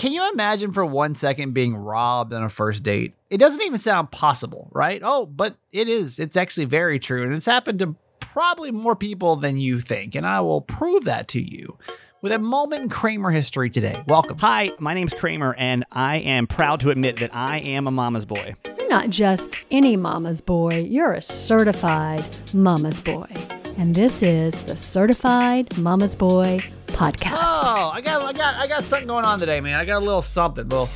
can you imagine for 1 second being robbed on a first date? It doesn't even sound possible, right? Oh, but it is. It's actually very true. And it's happened to probably more people than you think. And I will prove that to you with a moment in Kramer history today. Welcome. Hi, my name's Kramer, and I am proud to admit that I am a mama's boy. You're not just any mama's boy. You're a certified mama's boy. And this is the Certified Mama's Boy podcast. Oh, I got something going on today, man. I got a little something, little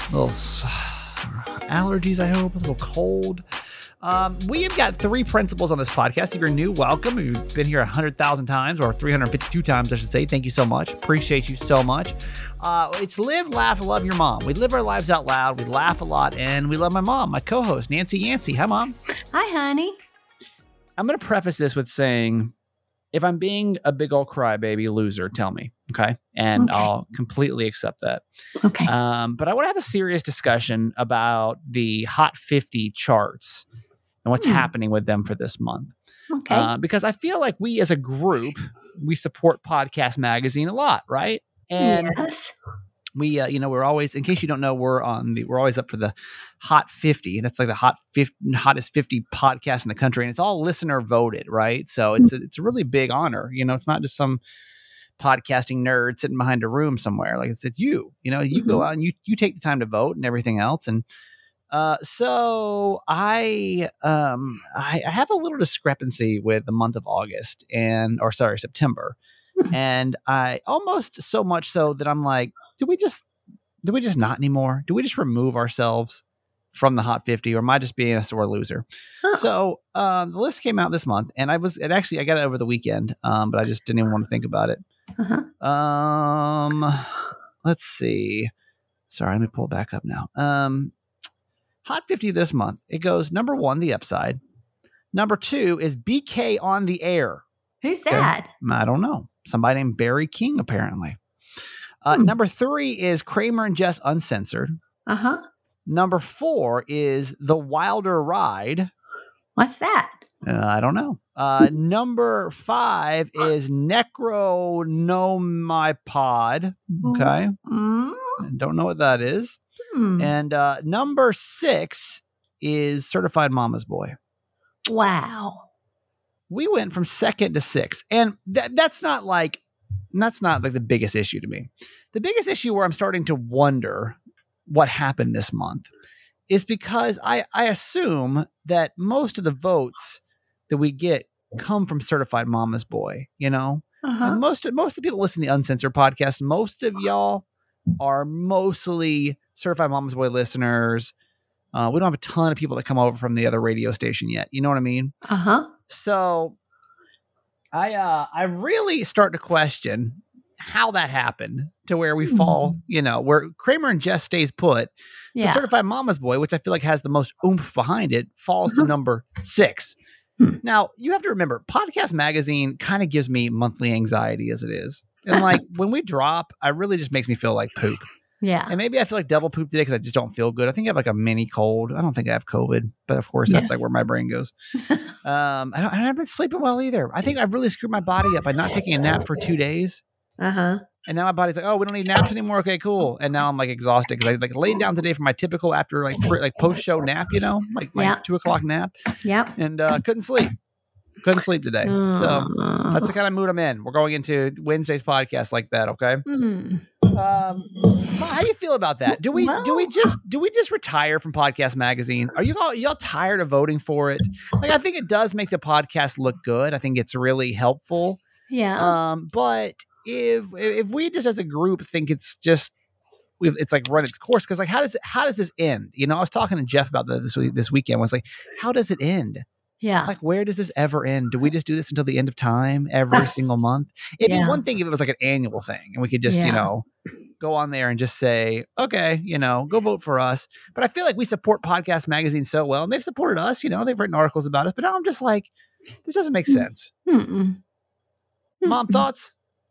allergies, I hope, a little cold. We have got 3 principles on this podcast. If you're new, welcome. If you've been here 100,000 times, or 352 times, I should say, thank you so much. Appreciate you so much. It's live, laugh, love your mom. We live our lives out loud. We laugh a lot, and we love my mom, my co-host, Nancy Yancey. Hi, Mom. Hi, honey. I'm going to preface this with saying, if I'm being a big old crybaby loser, tell me, okay? And Okay. I'll completely accept that. Okay. But I want to have a serious discussion about the Hot 50 charts and what's happening with them for this month. Okay. Because I feel like we as a group, we support Podcast Magazine a lot, right? And yes. we, we're always, in case you don't know, we're always up for the Hot 50. That's like the hottest 50 podcasts in the country. And it's all listener voted, right? So it's a really big honor. It's not just some podcasting nerd sitting behind a room somewhere. Like it's you, you go out and you take the time to vote and everything else. And so I have a little discrepancy with the month of September. And I almost so much so that I'm like, do we just not anymore? Do we just remove ourselves from the Hot 50, or am I just being a sore loser? Huh. So the list came out this month, and I got it over the weekend, but I just didn't even want to think about it. Uh-huh. Let's see. Sorry, let me pull it back up now. Hot 50 this month. It goes number 1, The Upside. Number 2 is BK on the Air. Who's that? I don't know. Somebody named Barry King, apparently. Number 3 is Kramer and Jess Uncensored. Uh-huh. Number 4 is The Wilder Ride. What's that? I don't know. Number 5 is Necronomipod. Okay. Don't know what that is. And number 6 is Certified Mama's Boy. Wow. We went from 2nd to 6th. And that's not like the biggest issue to me. The biggest issue where I'm starting to wonder what happened this month is because I assume that most of the votes that we get come from Certified Mama's Boy, Uh-huh. And most of the people listening to the Uncensored podcast, most of y'all are mostly Certified Mama's Boy listeners. We don't have a ton of people that come over from the other radio station yet. You know what I mean? Uh-huh. So I really start to question how that happened to where we fall, where Kramer and Jess stays put. Yeah. The Certified Mama's Boy, which I feel like has the most oomph behind it, falls to number 6. Now, you have to remember, Podcast Magazine kind of gives me monthly anxiety as it is. And like when we drop, it really just makes me feel like poop. Yeah. And maybe I feel like double poop today because I just don't feel good. I think I have like a mini cold. I don't think I have COVID, but of course that's like where my brain goes. I haven't been sleeping well either. I think I've really screwed my body up by not taking a nap for 2 days. Uh-huh. And now my body's like, oh, we don't need naps anymore. Okay, cool. And now I'm like exhausted because I like laid down today for my typical after like post show nap, like my 2:00 nap. Yep. And couldn't sleep. Couldn't sleep today. So that's the kind of mood I'm in. We're going into Wednesday's podcast like that. Okay. How do you feel about that? Do we just retire from Podcast Magazine? Are y'all tired of voting for it? Like, I think it does make the podcast look good. I think it's really helpful. Yeah. But if we just as a group think it's like run its course, because like how does this end? I was talking to Jeff about that this weekend. I was like, how does it end? Yeah. Like, where does this ever end? Do we just do this until the end of time every single month? It'd be one thing if it was like an annual thing and we could just, go on there and just say, okay, go vote for us. But I feel like we support Podcast Magazine so well, and they've supported us, they've written articles about us, but now I'm just like, this doesn't make sense. Mom, thoughts?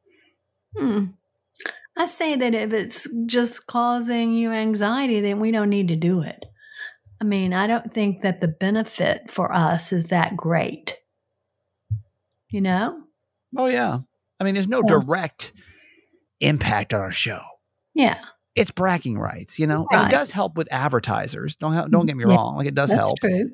I say that if it's just causing you anxiety, then we don't need to do it. I mean, I don't think that the benefit for us is that great. Oh, yeah. I mean, there's no direct impact on our show. Yeah. it's bragging rights, you know, and Right. it does help with advertisers. Don't get me wrong. Like it does That's help. true.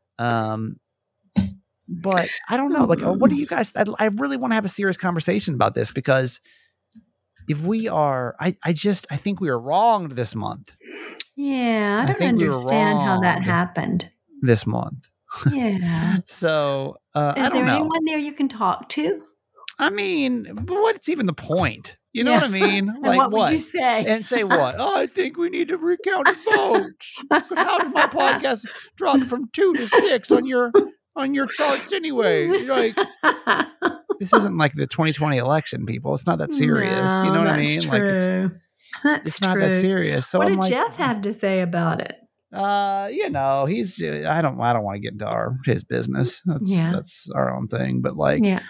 But I don't know. Like, what do you guys? I really want to have a serious conversation about this because if we are, I think we are wronged this month. Yeah, I I don't think we were understand how that wronged. happened. This month. Yeah. So I Is don't there know. anyone there you can talk to? I mean, but what's even the point? You know Yeah. what I mean? And what would you say? And say what? Oh, I think we need to recount the votes. How did my podcast drop from 2 to 6 on your charts anyway? Like, this isn't like the 2020 election, people. It's not that serious. You know what I mean? That's Like, true. it's not that serious. So What I'm did like, Jeff have to say about it? you know, he's I don't want to get into his business. That's our own thing. But like, Yeah.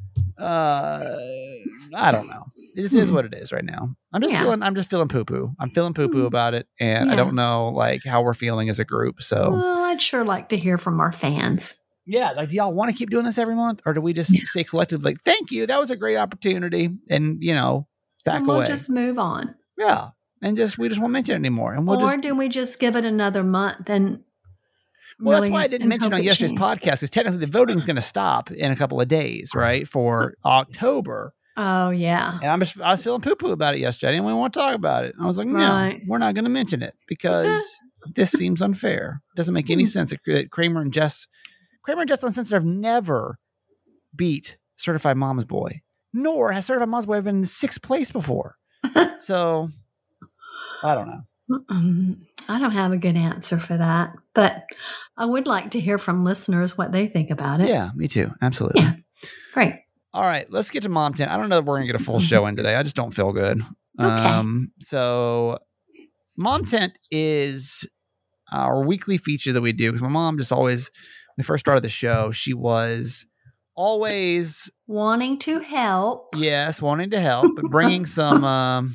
I don't know. It is what it is right now. I'm just feeling poo poo. I'm feeling poo poo about it, and I don't know like how we're feeling as a group. So, well, I'd sure like to hear from our fans. Yeah, like, do y'all want to keep doing this every month, or do we just stay collective? Like, thank you, that was a great opportunity, and back and we'll away. just move on. Yeah, and we just won't mention it anymore, and do we just give it another month and? Well, that's why I didn't mention on yesterday's podcast, because technically the voting is going to stop in a couple of days, right, for October. Oh, yeah. And I was feeling poo-poo about it yesterday. I didn't even want to talk about it. I was like, no, we're not going to mention it because this seems unfair. It doesn't make any sense that Kramer and Jess Uncensored have never beat Certified Mama's Boy, nor has Certified Mama's Boy ever been in 6th place before. So, I don't know. I don't have a good answer for that, but I would like to hear from listeners what they think about it. Yeah, me too. Absolutely. Yeah. Great. All right, let's get to Mom Tent. I don't know if we're going to get a full show in today. I just don't feel good. Okay. So Mom Tent is our weekly feature that we do because my mom just always, when we first started the show, she was always wanting to help. Yes, wanting to help, but bringing some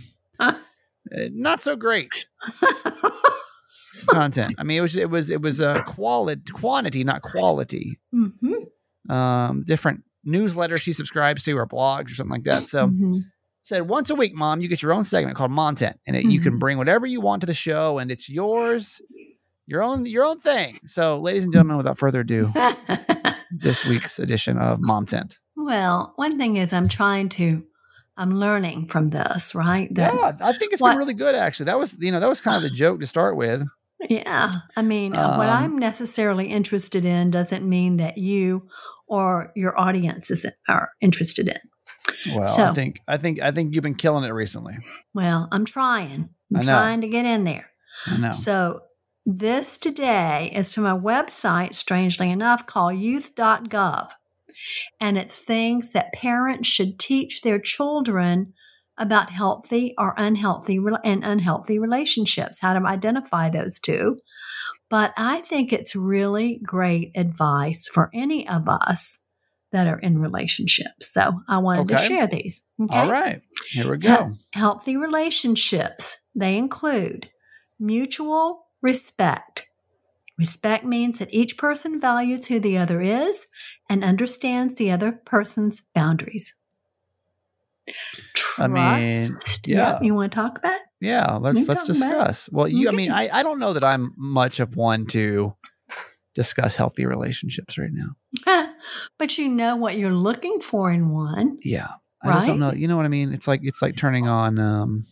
not so great content. I mean, it was a quantity, not quality. Mm-hmm. Different newsletters she subscribes to or blogs or something like that. So said once a week, Mom, you get your own segment called Montent, and you can bring whatever you want to the show, and it's yours, your own thing. So, ladies and gentlemen, without further ado, this week's edition of Montent. Well, one thing is I'm learning from this, right? I think it's been really good, actually. That was kind of the joke to start with. Yeah. I mean, what I'm necessarily interested in doesn't mean that you or your audience are interested in. Well, so, I think you've been killing it recently. Well, I'm trying. I'm trying to get in there. I know. So this today is from a website, strangely enough, called youth.gov. And it's things that parents should teach their children about healthy or unhealthy relationships, how to identify those two. But I think it's really great advice for any of us that are in relationships. So I wanted to share these. Okay? All right. Here we go. Healthy relationships, they include mutual respect. Respect means that each person values who the other is and understands the other person's boundaries. Trust. You want to talk about it? Yeah, let's discuss. Well, I mean, I don't know that I'm much of one to discuss healthy relationships right now. But you know what you're looking for in one. Yeah. I just don't know. You know what I mean? It's like turning on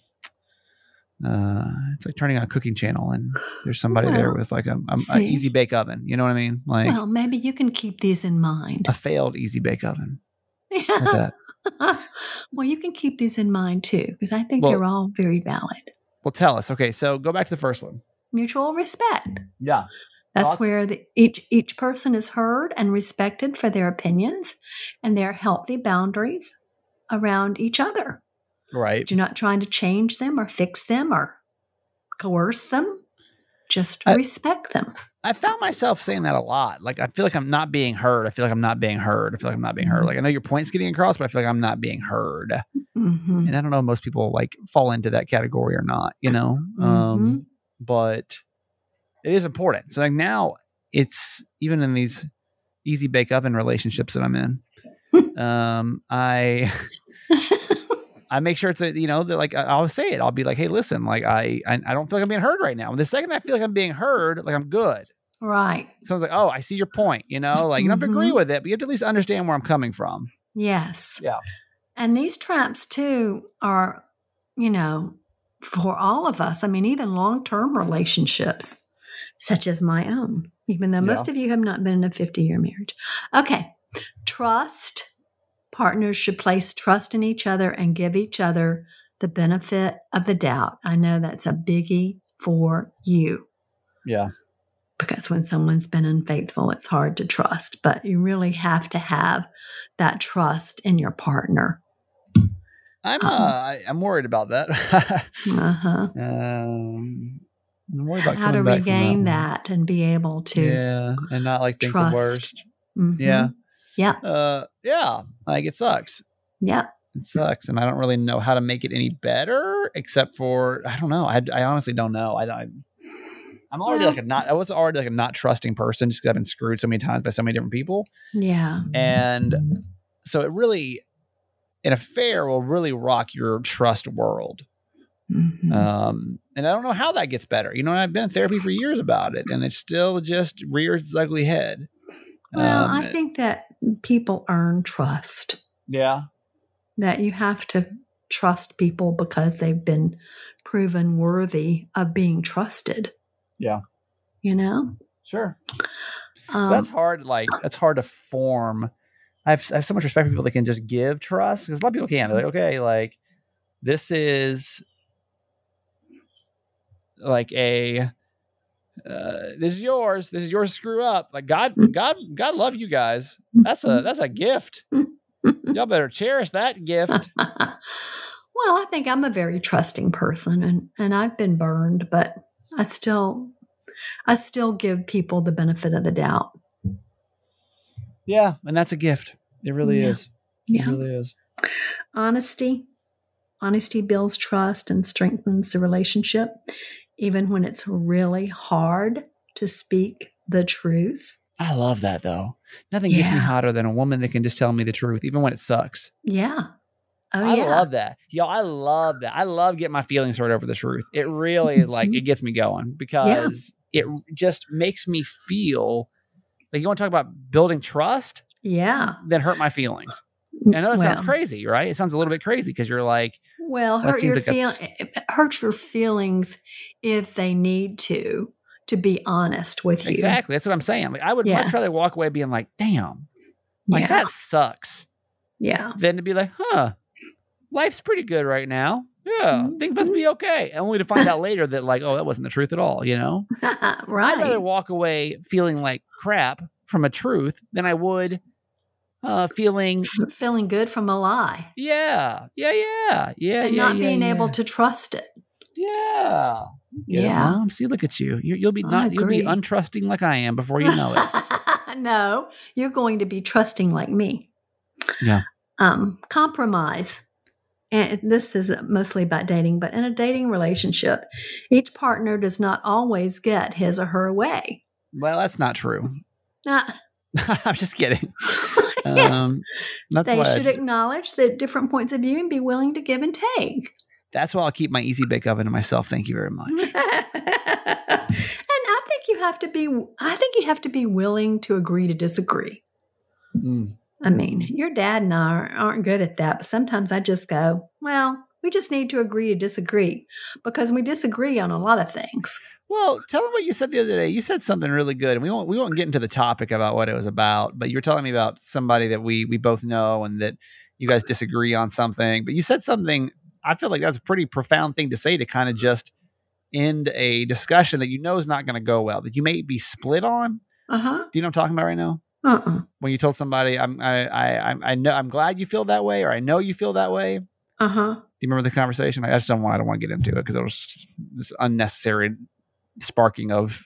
a cooking channel and there's somebody there with like an easy bake oven. You know what I mean? Like, well, maybe you can keep these in mind. A failed easy bake oven. Yeah. Like that. Well, you can keep these in mind too, because I think they're all very valid. Well, tell us. Okay, so go back to the first one. Mutual respect. Yeah. That's where each person is heard and respected for their opinions and their healthy boundaries around each other. Right. You're not trying to change them or fix them or coerce them. Just respect them. I found myself saying that a lot. Like, I feel like I'm not being heard. I feel like I'm not being heard. Like, I know your point's getting across, but I feel like I'm not being heard. Mm-hmm. And I don't know if most people like fall into that category or not, you know? But it is important. So like now it's even in these easy bake oven relationships that I'm in. I make sure it's they're like, I'll say it. I'll be like, hey, listen, like I don't feel like I'm being heard right now. And the second I feel like I'm being heard, like I'm good. Right. Someone's like, oh, I see your point. You don't have to agree with it, but you have to at least understand where I'm coming from. Yes. Yeah. And these traps too are, for all of us. I mean, even long-term relationships, such as my own, even though most of you have not been in a 50-year marriage. Okay. Trust. Partners should place trust in each other and give each other the benefit of the doubt. I know that's a biggie for you. Yeah. Because when someone's been unfaithful, it's hard to trust. But you really have to have that trust in your partner. I'm worried about that. I'm worried about how to regain that and be able to and not like think trust. the worst. Yeah. Like it sucks. Yeah. It sucks, and I don't really know how to make it any better, except for I don't know. I honestly don't know. I'm already I was already like a not trusting person just because I've been screwed so many times by so many different people. Yeah. And so it really, an affair will really rock your trust world. Mm-hmm. And I don't know how that gets better. I've been in therapy for years about it, and it still just rears its ugly head. Well, I think that people earn trust. Yeah. That you have to trust people because they've been proven worthy of being trusted. Yeah. Sure. That's hard. That's hard to form. I have so much respect for people that can just give trust, because a lot of people can't. They're like, okay, like this is like this is yours. This is yours to screw up. Like God love you guys. That's a gift. Y'all better cherish that gift. Well, I think I'm a very trusting person, and I've been burned, but I still give people the benefit of the doubt. Yeah, and that's a gift. It really is. Yeah. It really is. Honesty builds trust and strengthens the relationship, even when it's really hard to speak the truth. I love that, though. Nothing gets me hotter than a woman that can just tell me the truth, even when it sucks. Yeah. I love that. I love that. I love getting my feelings hurt over the truth. It really it gets me going, because it just makes me feel like, you want to talk about building trust? Yeah. Then hurt my feelings. I know that sounds crazy, right? It sounds a little bit crazy, because you're like, hurt your feelings if they need to be honest with you. Exactly. That's what I'm saying. Like, I would much rather walk away being like, damn, that sucks. Yeah. Than to be like, life's pretty good right now. Yeah, things must be okay. Only to find out later that that wasn't the truth at all, Right. I'd rather walk away feeling like crap from a truth than I would feeling good from a lie. Yeah. And not being able to trust it. Yeah. Mom, see, look at you. You'll be untrusting like I am before you know it. No, you're going to be trusting like me. Yeah. Compromise. And this is mostly about dating, but in a dating relationship, each partner does not always get his or her way. Well, that's not true. I'm just kidding. Yes. They should acknowledge the different points of view and be willing to give and take. That's why I'll keep my easy bake oven to myself. Thank you very much. And I think you have to be willing to agree to disagree. I mean, your dad and I aren't good at that, but sometimes I just go, well, we just need to agree to disagree, because we disagree on a lot of things. Well, tell me what you said the other day. You said something really good, and we won't get into the topic about what it was about, but you were telling me about somebody that we both know and that you guys disagree on something. But you said something, I feel like that's a pretty profound thing to say, to kind of just end a discussion that is not going to go well, that you may be split on. Uh-huh. Do you know what I'm talking about right now? When you told somebody, I know, I'm glad you feel that way, or I know you feel that way. Uh-huh. Do you remember the conversation? I don't want to get into it, because it was this unnecessary sparking of.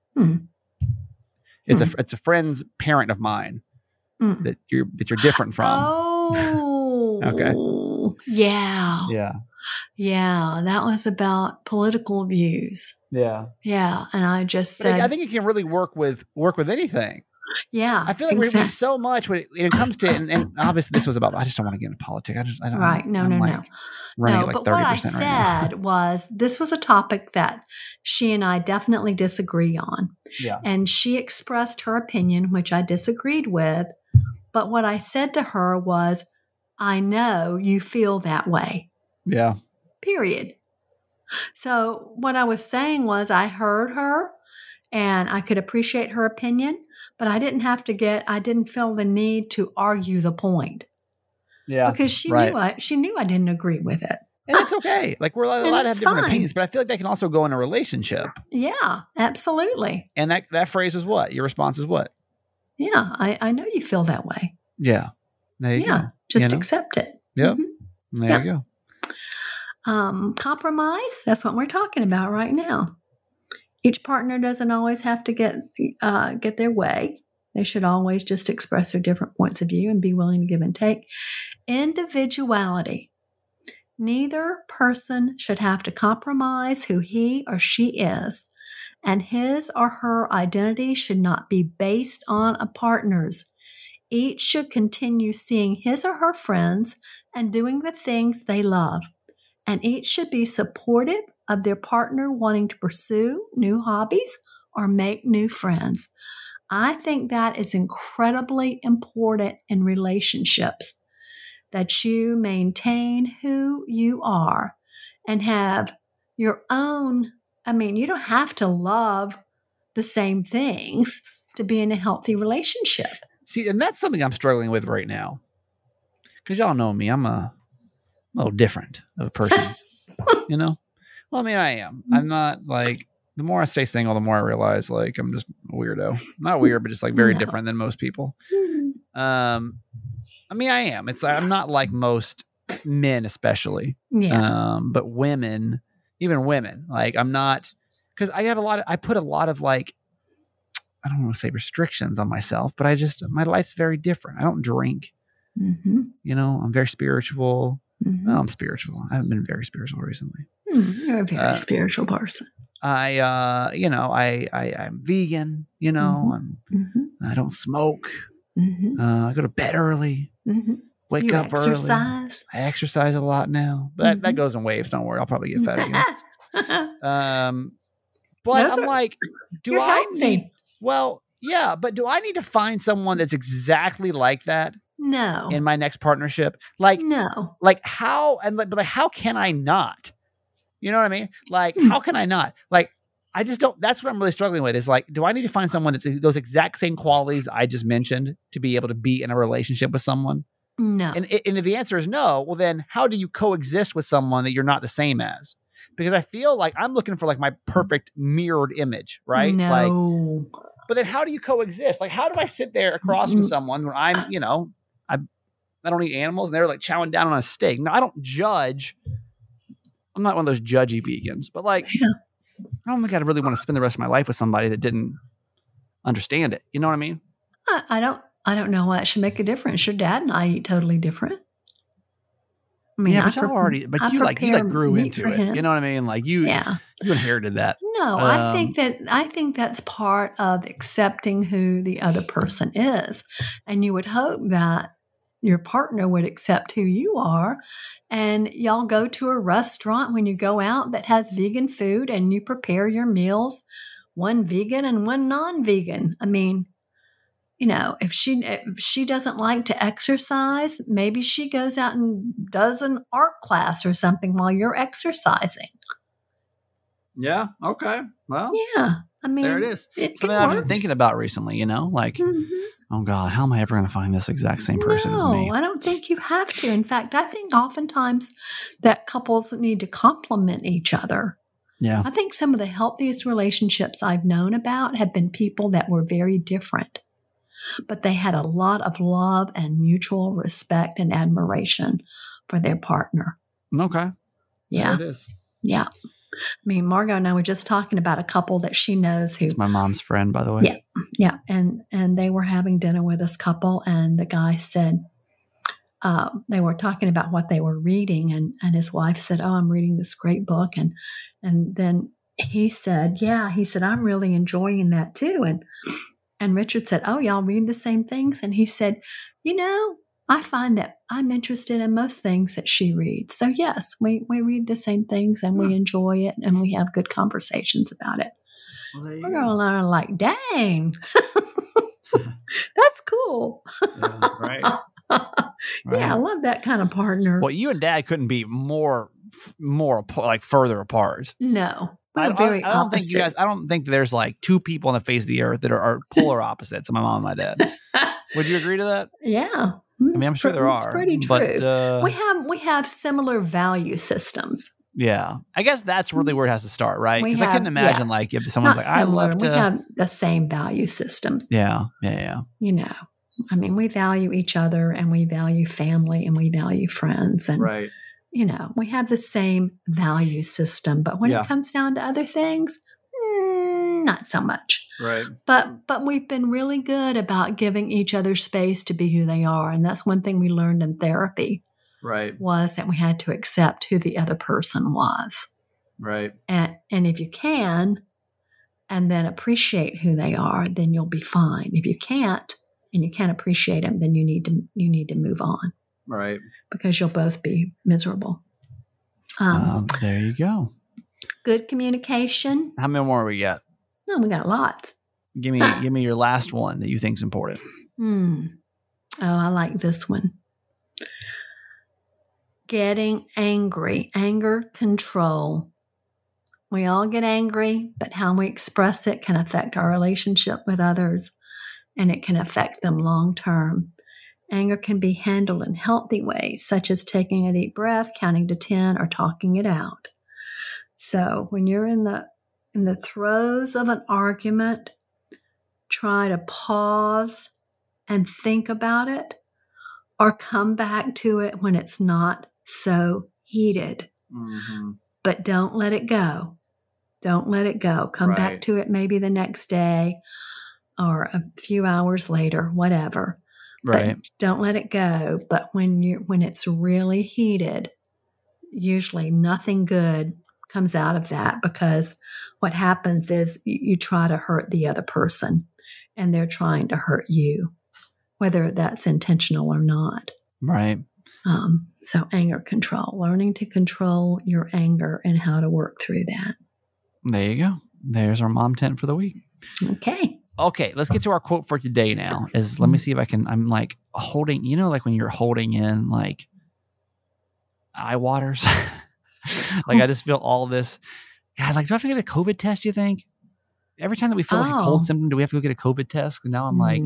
It's a friend's parent of mine that you're different from. Oh. Okay. Yeah. Yeah. Yeah. That was about political views. Yeah. Yeah. And I just said, I think it can really work with anything. Yeah. I feel like we so much when it comes to, and obviously this was about, I just don't want to get into politics. I don't. Right. No. Running No, at like but what I 30% right now. said was this was a topic that she and I definitely disagree on. Yeah. And she expressed her opinion, which I disagreed with. But what I said to her was, I know you feel that way. Yeah. Period. So what I was saying was I heard her and I could appreciate her opinion, but I didn't feel the need to argue the point. Yeah. Because she knew I didn't agree with it. And it's okay. Like we're allowed to have different opinions, but I feel like that can also go in a relationship. Yeah, absolutely. And that phrase is what? Your response is what? Yeah, I know you feel that way. Yeah. There you go. Just accept it. Yep. Mm-hmm. There you go. Compromise, that's what we're talking about right now. Each partner doesn't always have to get their way. They should always just express their different points of view and be willing to give and take. Individuality. Neither person should have to compromise who he or she is, and his or her identity should not be based on a partner's. Each should continue seeing his or her friends and doing the things they love, and each should be supportive of their partner wanting to pursue new hobbies or make new friends. I think that is incredibly important in relationships, that you maintain who you are and have your own. I mean, you don't have to love the same things to be in a healthy relationship. See, and that's something I'm struggling with right now. Because y'all know me, I'm a little different of a person, you know? Well, I mean, I am. I'm not like, the more I stay single, the more I realize like I'm just a weirdo. Not weird, but just like very different than most people. I mean, I am. I'm not like most men, especially. Yeah. But women, even women, like I'm not, because I put a lot of like, I don't want to say restrictions on myself, but my life's very different. I don't drink. Mm-hmm. You know, I'm very spiritual. Mm-hmm. Well, I'm spiritual. I haven't been very spiritual recently. You're a very spiritual person. I'm vegan, you know, I don't smoke. I go to bed early, wake up early. I exercise a lot now, but that goes in waves. Don't worry. I'll probably get fat again. But I'm like, do I need, well, yeah, but do I need to find someone that's exactly like that? No. In my next partnership? Like, no. Like how, but like, how can I not? You know what I mean? Like, how can I not? Like, I just don't, that's what I'm really struggling with is like, do I need to find someone that's those exact same qualities I just mentioned to be able to be in a relationship with someone? No. And if the answer is no, well then how do you coexist with someone that you're not the same as? Because I feel like I'm looking for like my perfect mirrored image, right? No. Like, but then how do you coexist? Like, how do I sit there across from someone when I'm, you know, I don't eat animals and they're like chowing down on a steak? No, I don't judge. I'm not one of those judgy vegans, but like, I don't think I'd really want to spend the rest of my life with somebody that didn't understand it. You know what I mean? I don't know why it should make a difference. Your dad and I eat totally different. I mean, yeah, but you grew into it. You know what I mean? Like you inherited that. No, I think that's part of accepting who the other person is. And you would hope that your partner would accept who you are, and y'all go to a restaurant when you go out that has vegan food and you prepare your meals, one vegan and one non-vegan. I mean, you know, if she doesn't like to exercise, maybe she goes out and does an art class or something while you're exercising. Yeah. Okay. Well, yeah. I mean, there it is. Something I've been thinking about recently, you know, like, oh God, how am I ever going to find this exact same person as me? No, I don't think you have to. In fact, I think oftentimes that couples need to complement each other. Yeah. I think some of the healthiest relationships I've known about have been people that were very different, but they had a lot of love and mutual respect and admiration for their partner. Okay. Yeah. There it is. Yeah. I mean, Margot and I were just talking about a couple that she knows who. It's my mom's friend, by the way. Yeah. Yeah. And they were having dinner with this couple, and the guy said, they were talking about what they were reading, and his wife said, "Oh, I'm reading this great book." And then he said, "Yeah," he said, "I'm really enjoying that too." And Richard said, oh, y'all read the same things? And he said, I find that I'm interested in most things that she reads. So yes, we read the same things and we enjoy it and we have good conversations about it. Well, there you We're go. going to learn like, dang, that's cool. Yeah, right. Yeah, I love that kind of partner. Well, you and Dad couldn't be more like further apart. No. I We're very don't think you opposite. guys. I don't think there's like two people on the face of the earth that are polar opposites. My mom and my dad. Would you agree to that? Yeah. I mean, I'm sure there are. It's pretty true. But, we have similar value systems. yeah, I guess that's really where it has to start, right? We Because I couldn't have- imagine yeah. like if someone's Not like, I similar. love to. We have the same value systems. Yeah. I mean, we value each other and we value family and we value friends. And, Right. we have the same value system. But when Yeah. it comes down to other things, not so much. Right. But we've been really good about giving each other space to be who they are. And that's one thing we learned in therapy Right. was that we had to accept who the other person was. Right. And if you can, and then appreciate who they are, then you'll be fine. If you can't, and you can't appreciate them, then you need to move on Right. because you'll both be miserable. There you go. Good communication. How many more we got? No, we got lots. Give me your last one that you think is important. Oh, I like this one. Getting angry, anger control. We all get angry, but how we express it can affect our relationship with others, and it can affect them long term. Anger can be handled in healthy ways, such as taking a deep breath, counting to 10, or talking it out. So when you're in the throes of an argument, try to pause and think about it, or come back to it when it's not so heated. Mm-hmm. But don't let it go. Don't let it go. Come Right. back to it maybe the next day or a few hours later, whatever. Right. But don't let it go. But when it's really heated, usually nothing good comes out of that, because what happens is you try to hurt the other person and they're trying to hurt you, whether that's intentional or not. Right. So anger control, learning to control your anger and how to work through that. There you go. There's our mom tent for the week. Okay. Let's get to our quote for today now. Let me see if I'm like holding, like when you're holding in like eye waters. Like I just feel all this. God, like, do I have to get a COVID test, you think? Every time that we feel like a cold symptom, do we have to go get a COVID test? And now I'm like,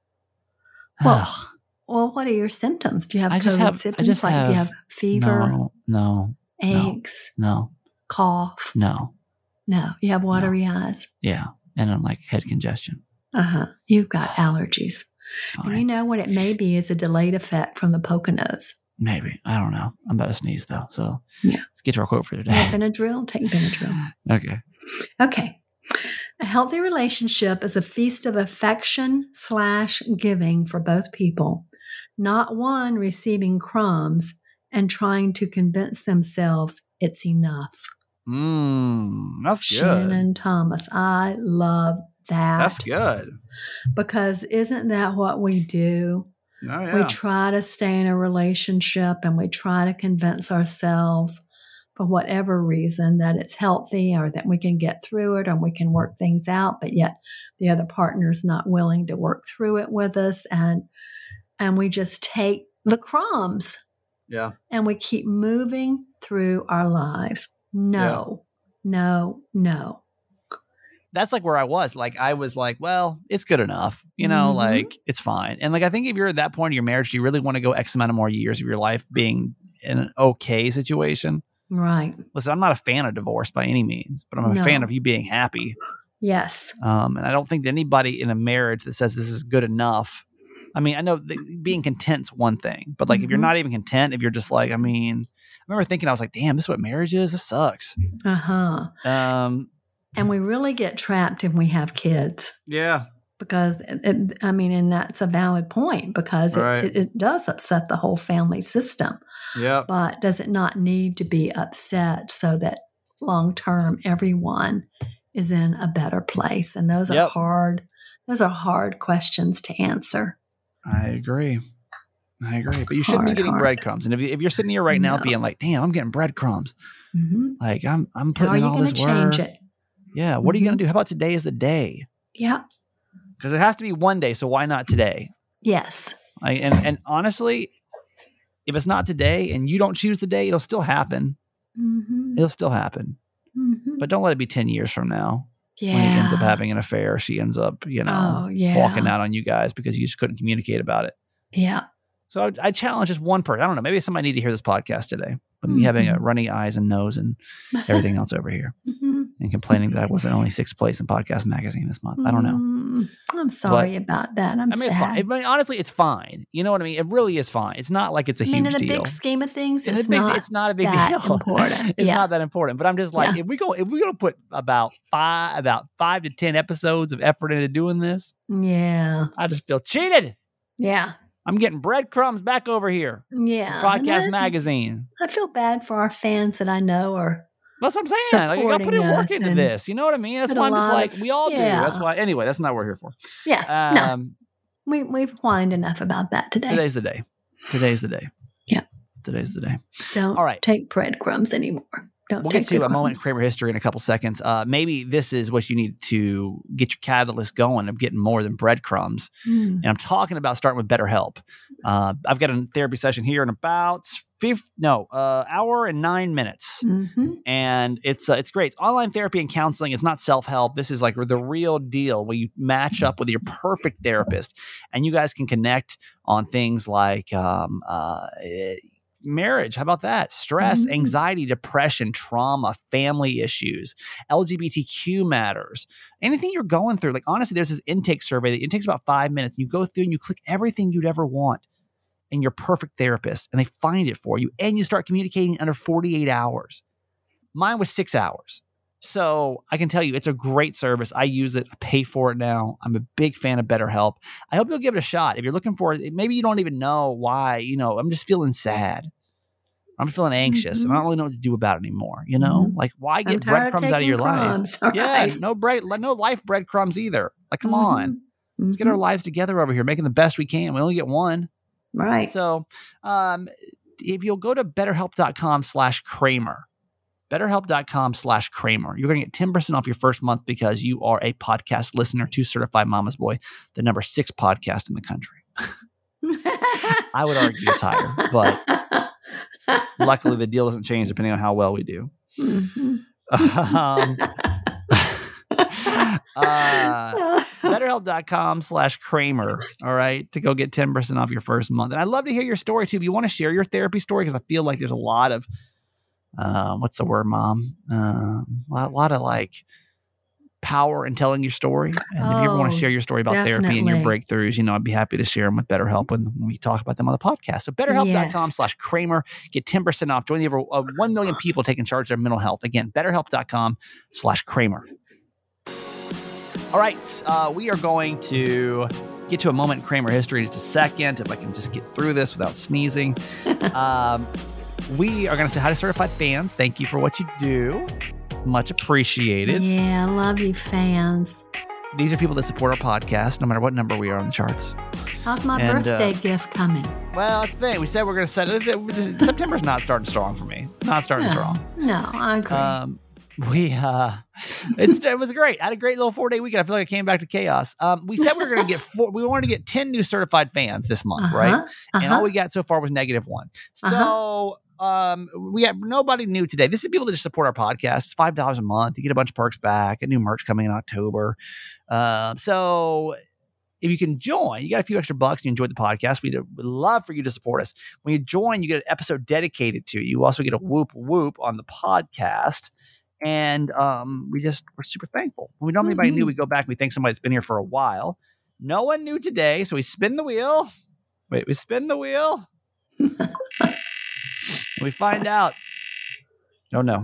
Well, what are your symptoms? Do you have COVID symptoms? Do you have fever? No. Aches? No. Cough? No. No. You have watery eyes? Yeah. And I'm like head congestion. You've got allergies. It's fine. And what it may be is a delayed effect from the Poconos. Maybe. I don't know. I'm about to sneeze though. So yeah. Let's get to our quote for today. Benadryl? Take Benadryl. Okay. A healthy relationship is a feast of affection / giving for both people, not one receiving crumbs and trying to convince themselves it's enough. That's good. Shannon Thomas. I love that. That's good. Because isn't that what we do? Oh, yeah. We try to stay in a relationship and we try to convince ourselves for whatever reason that it's healthy or that we can get through it or we can work things out, but yet the other partner's not willing to work through it with us. And we just take the crumbs. Yeah. And we keep moving through our lives. No. That's like where I was. Like, I was like, well, it's good enough. Like, it's fine. And like, I think if you're at that point in your marriage, do you really want to go X amount of more years of your life being in an okay situation? Right. Listen, I'm not a fan of divorce by any means, but I'm a fan of you being happy. Yes. And I don't think that anybody in a marriage that says this is good enough. I mean, I know being content's one thing, but like if you're not even content, if you're just like, I remember thinking, I was like, damn, this is what marriage is? This sucks. And we really get trapped when we have kids. Yeah. Because, and that's a valid point because it does upset the whole family system. Yeah. But does it not need to be upset so that long term everyone is in a better place? And those are hard Those are hard questions to answer. I agree. But you shouldn't be getting breadcrumbs. And if you're sitting here right now being like, damn, I'm getting breadcrumbs. Mm-hmm. Like I'm putting in all this work. How are you going to change it? Yeah. What are you going to do? How about today is the day? Yeah. Because it has to be one day. So why not today? Yes. And honestly, if it's not today and you don't choose the day, it'll still happen. Mm-hmm. It'll still happen. Mm-hmm. But don't let it be 10 years from now. Yeah. When he ends up having an affair, she ends up, walking out on you guys because you just couldn't communicate about it. Yeah. So I challenge just one person. I don't know. Maybe somebody need to hear this podcast today. But me having a runny eyes and nose and everything else over here and complaining that I wasn't only 6th place in Podcast Magazine this month. I don't know. I'm sorry about that. I mean, sad. It's fine. Honestly, it's fine. You know what I mean? It really is fine. It's not like it's a huge deal. In the big scheme of things, it's not a big deal. Important. It's not that important. But I'm just like, if we're going to put about 5 to 10 episodes of effort into doing this, I just feel cheated. Yeah. I'm getting breadcrumbs back over here. Yeah. Podcast Magazine. I feel bad for our fans that I know are. That's what I'm saying. Like, I got to put in work into this. You know what I mean? That's why I'm just like, we all do. That's why. Anyway, that's not what we're here for. Yeah. We've whined enough about that today. Today's the day. Yeah. Today's the day. Don't take breadcrumbs anymore. We'll get to a moment in Kramer history in a couple seconds. Maybe this is what you need to get your catalyst going of getting more than breadcrumbs. And I'm talking about starting with BetterHelp. I've got a therapy session here in about hour and 9 minutes. And it's great. It's online therapy and counseling. It's not self-help. This is like the real deal where you match up with your perfect therapist and you guys can connect on things like marriage. How about that? Stress, anxiety, depression, trauma, family issues, LGBTQ matters, anything you're going through. Like, honestly, there's this intake survey that it takes about 5 minutes. And you go through and you click everything you'd ever want in your perfect therapist and they find it for you and you start communicating under 48 hours. Mine was 6 hours. So I can tell you, it's a great service. I use it. I pay for it now. I'm a big fan of BetterHelp. I hope you'll give it a shot. If you're looking for it, maybe you don't even know why, I'm just feeling sad. I'm feeling anxious and I don't really know what to do about it anymore. Like, why get breadcrumbs out of your life? Yeah. No life breadcrumbs either. Like, come on, let's get our lives together over here, making the best we can. We only get one. Right. So, if you'll go to betterhelp.com/Kramer, BetterHelp.com/Kramer. You're going to get 10% off your first month because you are a podcast listener to Certified Mama's Boy, the number 6 podcast in the country. I would argue it's higher, but luckily the deal doesn't change depending on how well we do. BetterHelp.com/Kramer. All right. To go get 10% off your first month. And I'd love to hear your story too. If you want to share your therapy story, because I feel like there's a lot of what's the word, Mom? A lot of like power in telling your story. And if you ever want to share your story about therapy and your breakthroughs, I'd be happy to share them with BetterHelp when we talk about them on the podcast. So BetterHelp.com/Kramer, get 10% off. Join the over 1 million people taking charge of their mental health. Again, BetterHelp.com/Kramer. All right. We are going to get to a moment in Kramer history in just a second. If I can just get through this without sneezing. We are going to say hi to certified fans. Thank you for what you do. Much appreciated. Yeah, I love you, fans. These are people that support our podcast, no matter what number we are on the charts. How's my birthday gift coming? Well, that's the thing. We said we're going to set it. September's not starting strong for me. Not starting strong. No, I agree. It was great. I had a great little 4-day weekend. I feel like I came back to chaos. We said we were going to get we wanted to get 10 new certified fans this month, right? And all we got so far was -1. So we have nobody new today. This is people that just support our podcast. It's $5 a month. You get a bunch of perks back, a new merch coming in October. So if you can join, you got a few extra bucks and you enjoyed the podcast, we'd love for you to support us. When you join, you get an episode dedicated to you. You also get a whoop whoop on the podcast. And we're super thankful. When we don't have anybody new, we go back and we thank somebody that's been here for a while. No one new today, so we spin the wheel. We spin the wheel. We find out. Oh, no.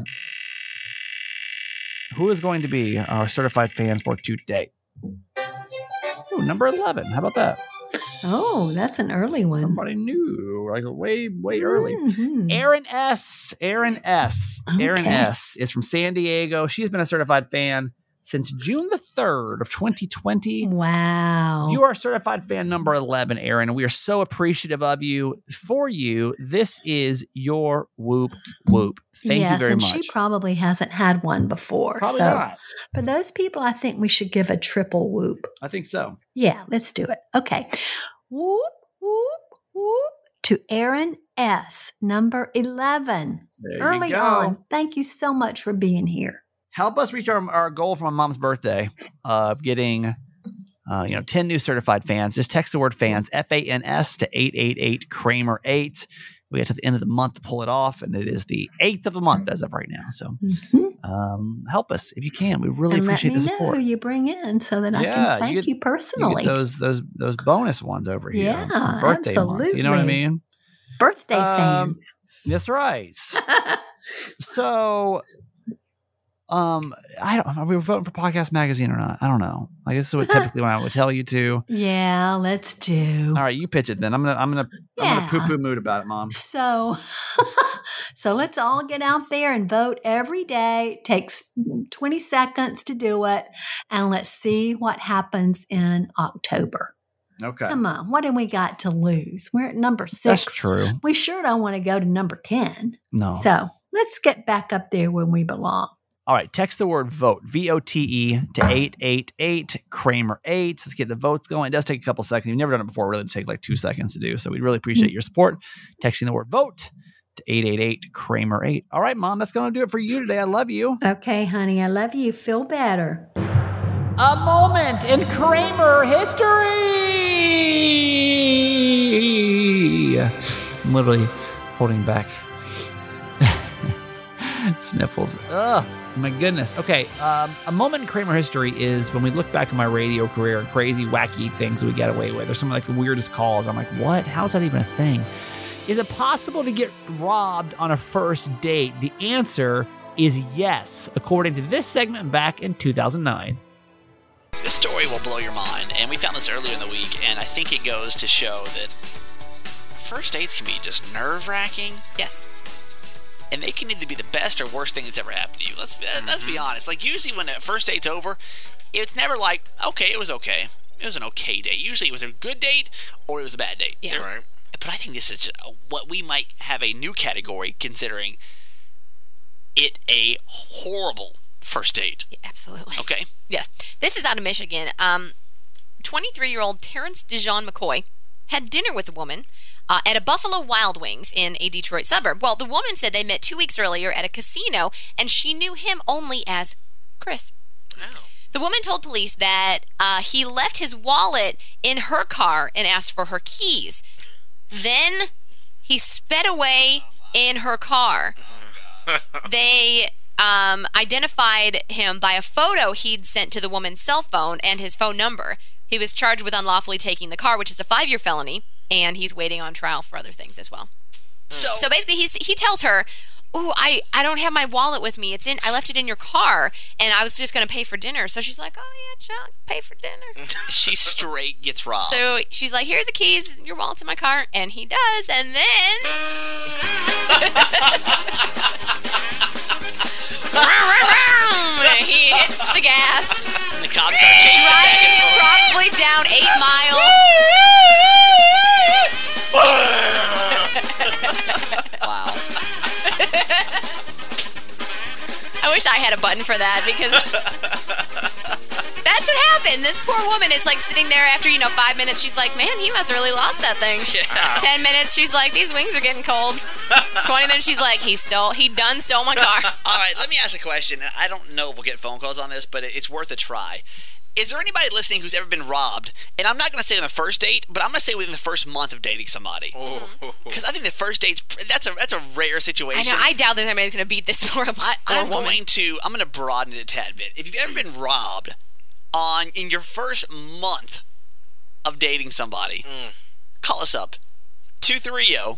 Who is going to be our certified fan for today? Ooh, number 11. How about that? Oh, that's an early one. Somebody new, like way early. Erin S. Erin S. Okay. Erin S. is from San Diego. She's been a certified fan since June the 3rd of 2020. Wow. You are certified fan number 11, Aaron, and we are so appreciative of you. For you, this is your whoop whoop. Thank you very much. She probably hasn't had one before. Probably so not. For those people, I think we should give a triple whoop. I think so. Yeah, let's do it. Okay. Whoop, whoop, whoop to Aaron S., number 11. There Early you go. on. Thank you so much for being here. Help us reach our goal for my mom's birthday of getting 10 new certified fans. Just text the word fans, FANS, to 888-Kramer8. We get to the end of the month to pull it off, and it is the 8th of the month as of right now. So help us if you can. We really appreciate the support. Let me know who you bring in so that I can thank you personally. You get those bonus ones over here. Yeah, birthday absolutely. month. You know what I mean? Birthday fans. That's right. So, are we voting for Podcast Magazine or not? I don't know. Like, this is what typically when I would tell you to. Yeah, let's do. All right, you pitch it then. I'm gonna poo-poo mood about it, Mom. So let's all get out there and vote every day. It takes 20 seconds to do it, and let's see what happens in October. Okay. Come on, what do we got to lose? We're at number 6. That's true. We sure don't want to go to number 10. No. So let's get back up there when we belong. All right, text the word vote, VOTE, to 888-Kramer8. Let's get the votes going. It does take a couple seconds. You've never done it before. It really take like 2 seconds to do. So we really appreciate your support. Texting the word vote to 888-Kramer8. All right, Mom, that's going to do it for you today. I love you. Okay, honey, I love you. Feel better. A moment in Kramer history. I'm literally holding back sniffles. Ugh, my goodness. Okay, a moment in Kramer history is when we look back on my radio career and crazy, wacky things that we get away with. There's some like the weirdest calls. I'm like, what? How is that even a thing? Is it possible to get robbed on a first date? The answer is yes, according to this segment back in 2009. This story will blow your mind, and we found this earlier in the week, and I think it goes to show that first dates can be just nerve-wracking. Yes. And they can either be the best or worst thing that's ever happened to you. Let's be honest. Like, usually when a first date's over, it's never like, okay, it was okay. It was an okay date. Usually it was a good date or it was a bad date. Yeah. Right. But I think this is what we might have a new category, considering it a horrible first date. Yeah, absolutely. Okay. Yes. This is out of Michigan. 23-year-old Terrence Dijon McCoy had dinner with a woman at a Buffalo Wild Wings in a Detroit suburb. Well, the woman said they met 2 weeks earlier at a casino, and she knew him only as Chris. Oh. The woman told police that he left his wallet in her car and asked for her keys. Then he sped away in her car. They identified him by a photo he'd sent to the woman's cell phone and his phone number. He was charged with unlawfully taking the car, which is a 5-year felony, and he's waiting on trial for other things as well. So basically, he tells her, "Ooh, I don't have my wallet with me. I left it in your car, and I was just going to pay for dinner." So she's like, "Oh yeah, Chuck, pay for dinner." She straight gets robbed. So she's like, "Here's the keys. Your wallet's in my car," and he does, and then he hits the gas. And the cops start chasing him back and forth. Probably down 8 Mile. Wow. I wish I had a button for that, because that's what happened. This poor woman is like sitting there after 5 minutes. She's like, "Man, he must have really lost that thing." Yeah. 10 minutes, she's like, "These wings are getting cold." 20 minutes, she's like, he done stole my car. All right, let me ask a question. I don't know if we'll get phone calls on this, but it's worth a try. Is there anybody listening who's ever been robbed? And I'm not going to say on the first date, but I'm going to say within the first month of dating somebody. Because I think the first date's that's a rare situation. I know. I doubt there's anybody that's going to beat this poor woman. I'm going to broaden it a tad bit. If you've ever been robbed in your first month of dating somebody, call us up.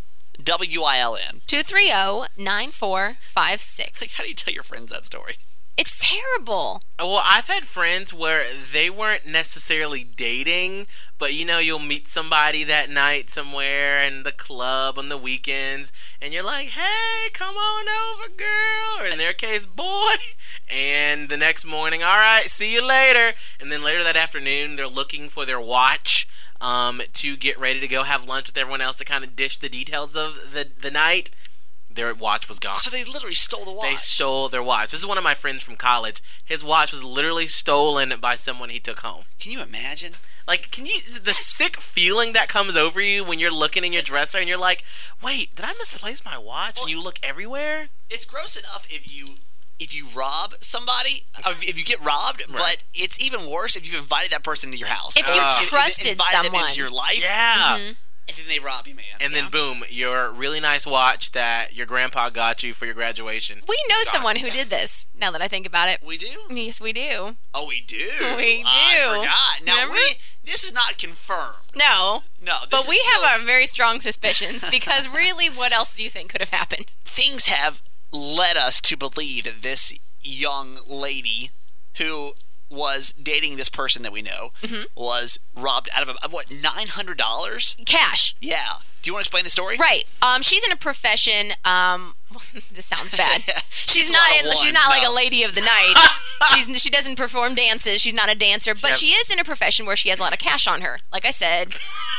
230-WILN. 230-9456. Like, how do you tell your friends that story? It's terrible. Well, I've had friends where they weren't necessarily dating, but you'll meet somebody that night somewhere in the club on the weekends, and you're like, hey, come on over, girl, or in their case, boy. And the next morning, all right, see you later. And then later that afternoon, they're looking for their watch to get ready to go have lunch with everyone else to kind of dish the details of the night. Their watch was gone. So they literally stole the watch. They stole their watch. This is one of my friends from college. His watch was literally stolen by someone he took home. Can you imagine? Like, the sick feeling that comes over you when you're looking in your dresser and you're like, wait, did I misplace my watch? Well, and you look everywhere. It's gross enough if you rob somebody, or if you get robbed, Right. but it's even worse if you've invited that person to your house. If you trusted invited them someone. into your life, Yeah. and then they rob you, man. And then boom, your really nice watch that your grandpa got you for your graduation. We know someone who did this, now that I think about it. We do? Yes, we do. Oh, we do. We I do. forgot. Now, Remember? this is not confirmed. No. No, this But is we still, have our very strong suspicions because really, what else do you think could have happened? things have led us to believe that this young lady who was dating this person that we know was robbed out of what, $900? Cash. Yeah. Do you want to explain the story? Right. She's in a profession. This sounds bad. She's a not. lot of She's one, not like no. a lady of the night. She doesn't perform dances. She's not a dancer, but she is in a profession where she has a lot of cash on her. Like I said.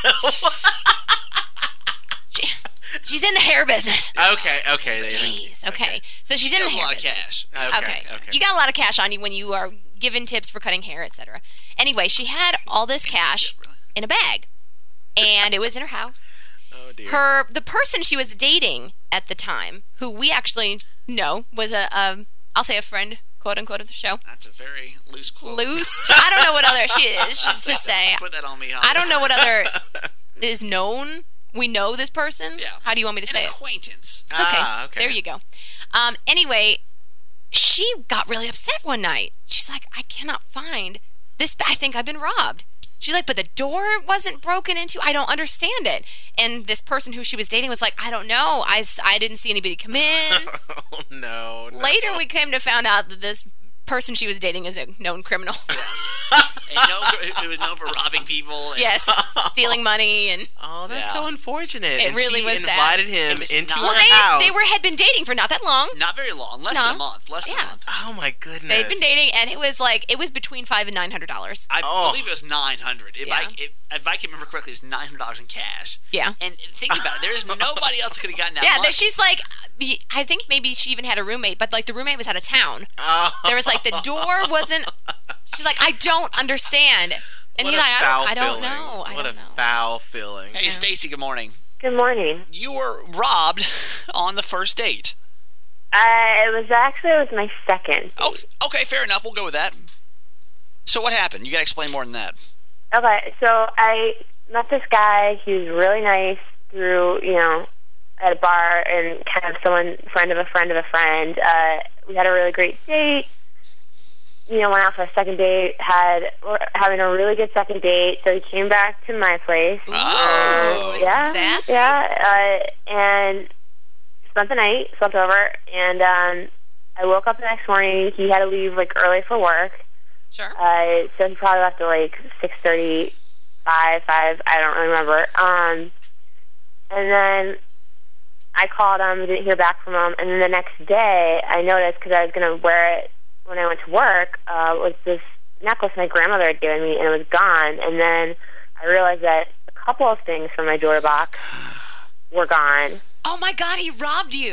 She's in the hair business. Okay. Jeez. Okay. So she's in the That's a hair lot of business. cash. Okay. You got a lot of cash on you when you are given tips for cutting hair, etc. Anyway, she had all this cash in a bag, and it was in her house. Oh dear. The person she was dating at the time, who we actually know was I'll say a friend, quote unquote, of the show. That's a very loose quote. Loose. I don't know what other she is. To say. Put that on me, huh? I don't know what other is known. We know this person. Yeah. How do you want me to say An it? acquaintance. Okay. There you go. Anyway, she got really upset one night. She's like, I cannot find this. I think I've been robbed. She's like, but the door wasn't broken into. I don't understand it. And this person who she was dating was like, I don't know. I didn't see anybody come in. Oh no. Later, we came to find out that this person she was dating is a known criminal. Who was known for robbing people. And Yes, stealing money and. Oh, that's Yeah. so unfortunate. It and really she was sad. invited him It was into not- her Well, house. They had been dating for not that long. Not very long. Less than a No. month. Less than a Yeah. month. Oh my goodness. They'd been dating, and it was between $500 and $900. I Oh. believe it was $900. If I can remember correctly, it was $900 in cash. Yeah. And think about it. There is nobody else that could have gotten that Yeah, much. she's like, I think maybe she even had a roommate, but like the roommate was out of town. Oh. There was like the door wasn't. She's like, I don't understand, and What he's a like, foul I don't feeling. know. I What don't a know. foul feeling. Hey, Stacy, good morning. Good morning. You were robbed on the first date. It was my second. Oh, okay, fair enough. We'll go with that. So what happened? You got to explain more than that. Okay, so I met this guy. He was really nice through, at a bar and kind of friend of a friend of a friend. We had a really great date. Went out for a second date. We're having a really good second date. So he came back to my place. Oh, yeah, sassy. yeah, and spent the night, slept over, and I woke up the next morning. He had to leave early for work. Sure. So he probably left at 6:35, 5. I don't really remember. And then I called him, didn't hear back from him. And then the next day, I noticed, because I was going to wear it when I went to work, was this necklace my grandmother had given me, and it was gone. And then I realized that a couple of things from my jewelry box were gone. Oh my God, he robbed you.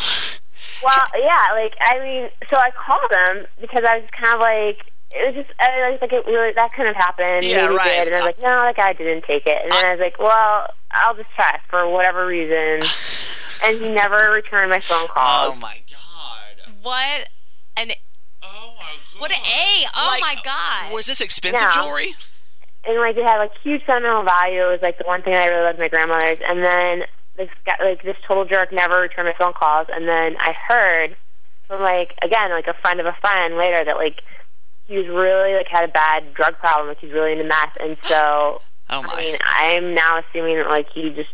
Well, yeah, so I called him because I was kind of it was just, I was like, that couldn't have happened. Yeah, Maybe it right. did. And I was like, no, that guy didn't take it. And then I was like, well, I'll just check for whatever reason. And he never returned my phone calls. Oh, my God. What an Oh, my God. what an A. Oh my God. Was this expensive Yeah. jewelry? And it had huge sentimental value. It was the one thing I really loved my grandmother's. And then this guy, this total jerk never returned my phone calls. And then I heard from again, a friend of a friend later that he was really had a bad drug problem. He's really into meth. And so Oh, my. I'm now assuming that he just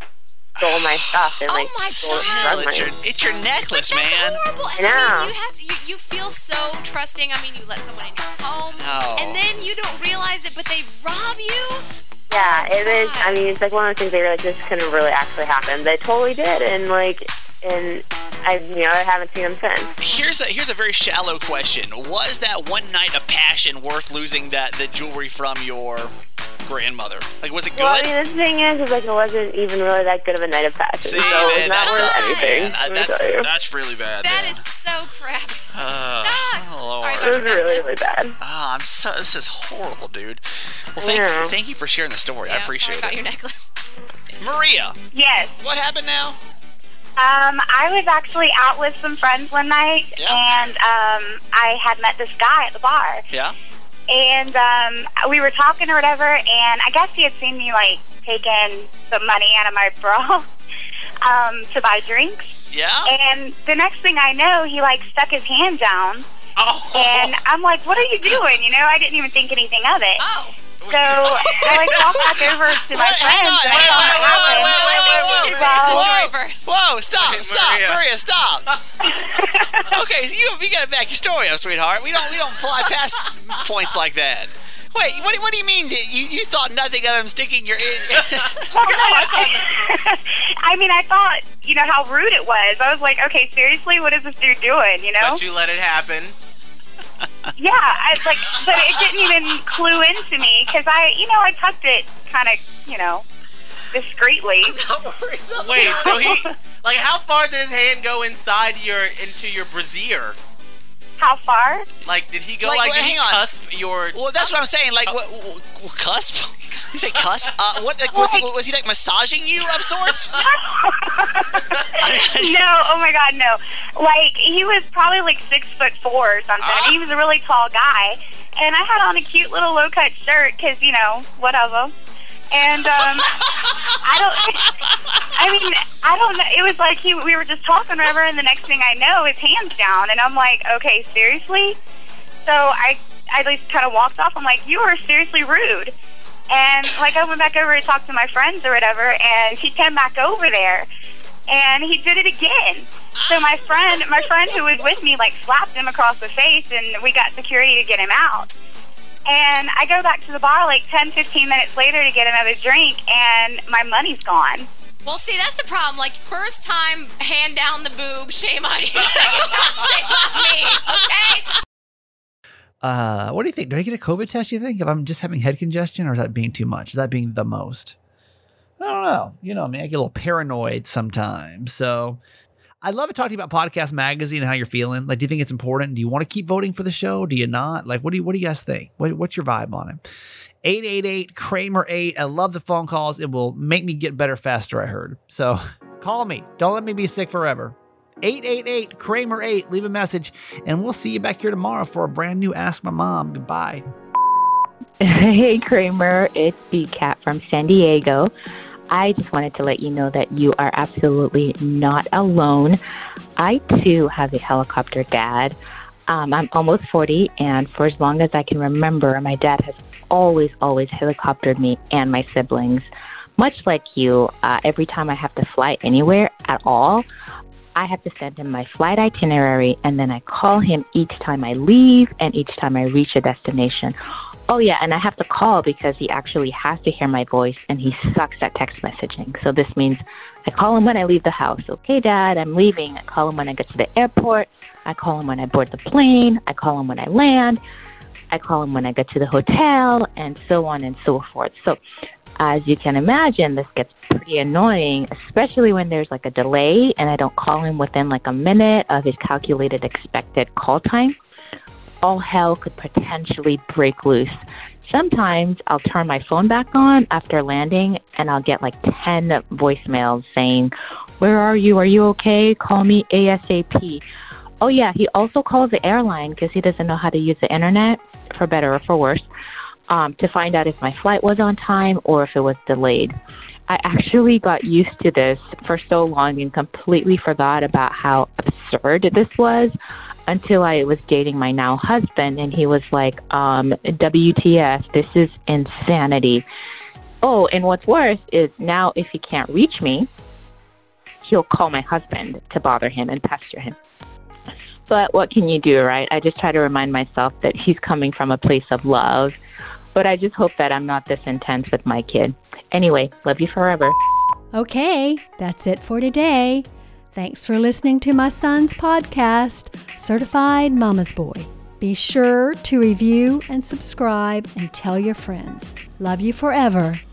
stole my stuff and like my stole God. the money. It's your necklace, That's man. horrible. And I mean, you feel so trusting. I mean, you let someone in your home, and then you don't realize it, but they rob you. Yeah, it is. I mean, it's like one of those things that like, this couldn't really actually happen. They totally did, and I haven't seen them since. Here's a very shallow question. Was that one night of passion worth losing the jewelry from your grandmother? Like, was it good? Well, I mean, the thing is like it wasn't even really that good of a night of passion. See, so it's not worth anything. That's really bad. That is so crappy. Sucks. Lord. Sorry It about was your really, necklace. really bad. This is horrible, dude. Well, Yeah. thank you for sharing the story. I appreciate sorry about it. your necklace. Maria, Yes. what happened now? I was actually out with some friends one night, and I had met this guy at the bar. Yeah. And we were talking or whatever, and I guess he had seen me, like, taking some money out of my bra to buy drinks. Yeah? And the next thing I know, he, like, stuck his hand down. Oh. And I'm like, what are you doing? You know, I didn't even think anything of it. Oh. So I, like, walked back over to my friends and I saw what happened. I think she should finish the story first. Whoa, stop, Maria, stop. Okay, so you got to back your story up, sweetheart. We don't fly past points like that. Wait, what do you mean? You thought nothing of him sticking your? I mean, I thought, you know, how rude it was. I was like, okay, seriously, what is this dude doing? You know? But you let it happen. Yeah, but it didn't even clue into me because I tucked it kind of, discreetly. Wait, so like, how far did his hand go into your brassiere? How far? Like, did he go Like, did he hang on. cusp your? Well, that's what I'm saying. Like, what cusp? You say cusp? What? Like, was he like massaging you of sorts? No, oh my God, no. Like, he was probably like 6'4" or something. He was a really tall guy. And I had on a cute little low-cut shirt because, whatever. And I don't know. It was like we were just talking or whatever, and the next thing I know, his hand's down. And I'm like, okay, seriously? So I just kind of walked off. I'm like, you are seriously rude. And, like, I went back over to talk to my friends or whatever, and he came back over there, and he did it again. So my friend who was with me, like, slapped him across the face, and we got security to get him out. And I go back to the bar, like, 10, 15 minutes later to get another drink, and my money's gone. Well, see, that's the problem. Like, first time, hand down the boob, shame on you. Second time, shame on me, okay? What do you think? Do I get a COVID test, you think, if I'm just having head congestion, or is that being too much? Is that being the most? I don't know. I mean, I get a little paranoid sometimes. So I'd love to talk to you about Podcast Magazine and how you're feeling. Like, do you think it's important? Do you want to keep voting for the show? Do you not? Like, what do you guys think? What's your vibe on it? 888-Kramer8. I love the phone calls. It will make me get better faster, I heard. So call me. Don't let me be sick forever. 888-Kramer8. Leave a message, and we'll see you back here tomorrow for a brand new Ask My Mom. Goodbye. Hey, Kramer. It's B-Cat from San Diego. I just wanted to let you know that you are absolutely not alone. I, too, have a helicopter dad. I'm almost 40, and for as long as I can remember, my dad has always helicoptered me and my siblings. Much like you, every time I have to fly anywhere at all, I have to send him my flight itinerary, and then I call him each time I leave and each time I reach a destination. Oh, yeah, and I have to call because he actually has to hear my voice, and he sucks at text messaging. So this means I call him when I leave the house. Okay, Dad, I'm leaving. I call him when I get to the airport. I call him when I board the plane. I call him when I land. I call him when I get to the hotel, and so on and so forth. So as you can imagine, this gets pretty annoying, especially when there's like a delay and I don't call him within like a minute of his calculated expected call time. All hell could potentially break loose. Sometimes I'll turn my phone back on after landing and I'll get like 10 voicemails saying, "Where are you? Are you okay? Call me ASAP." Oh yeah, he also calls the airline because he doesn't know how to use the internet, for better or for worse, to find out if my flight was on time or if it was delayed. I actually got used to this for so long and completely forgot about how absurd this was until I was dating my now husband, and he was like, WTF, this is insanity. Oh, and what's worse is now if he can't reach me, he'll call my husband to bother him and pester him. But what can you do, right? I just try to remind myself that he's coming from a place of love. But I just hope that I'm not this intense with my kid. Anyway, love you forever. Okay, that's it for today. Thanks for listening to my son's podcast, Certified Mama's Boy. Be sure to review and subscribe and tell your friends. Love you forever.